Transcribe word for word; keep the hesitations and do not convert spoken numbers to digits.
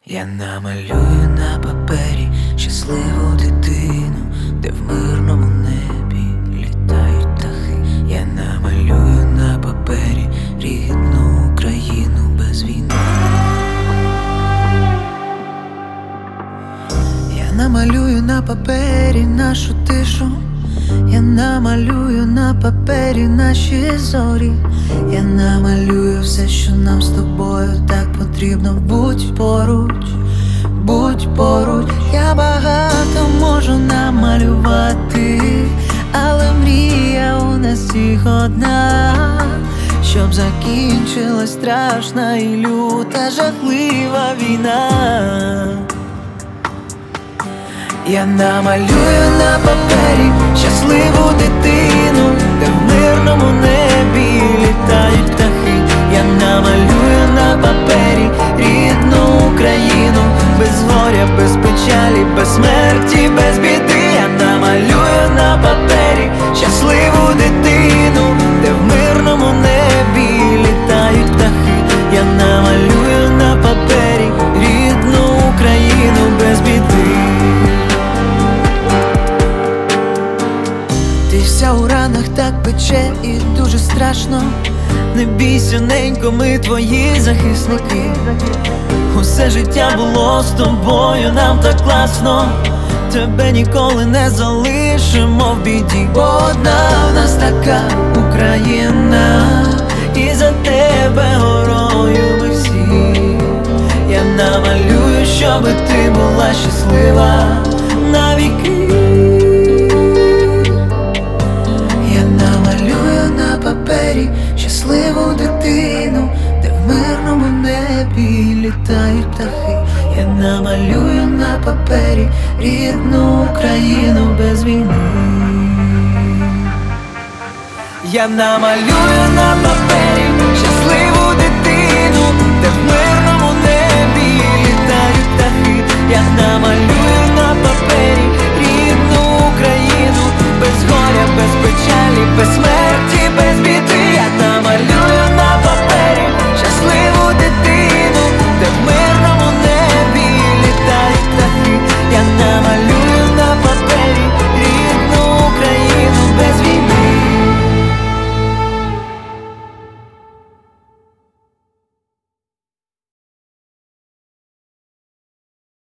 Я намалюю на папері щасливу дитину, де в мирному небі літають птахи. Я намалюю на папері рідну Україну без війни. Я намалюю на папері нашу тишу. Я намалюю на папері наші зорі. Я намалюю все, що нам з тобою так потрібно. Будь поруч, будь поруч. Я багато можу намалювати, але мрія у нас всіх одна, щоб закінчилась страшна і люта жахлива війна. Я намалюю на папері щасливу дитину, де в мирному небі літають птахи. Я намалюю на папері рідну Україну, без горя, без печалі, без смерті, без біди. Я намалюю на папері щасливу дитину, де в мирному небі літають птахи. Я намалюю на папері рідну Україну без біди. Ти вся у ранах так пече і дуже страшно. Не бійся, ненько, ми твої захисники. Усе життя було з тобою, нам так класно. Тебе ніколи не залишимо в біді. Бо одна в нас така Україна, і за тебе горою ми всі. Я намалюю, щоби ти була щаслива навіки. Щасливу дитину, де в мирному небі літають птахи. Я намалюю на папері рідну Україну без війни. Я намалюю на папері щасливу дитину, де в мирному небі літають птахи. Я намалюю на папері рідну Україну, без горя, без печалі, без смерті.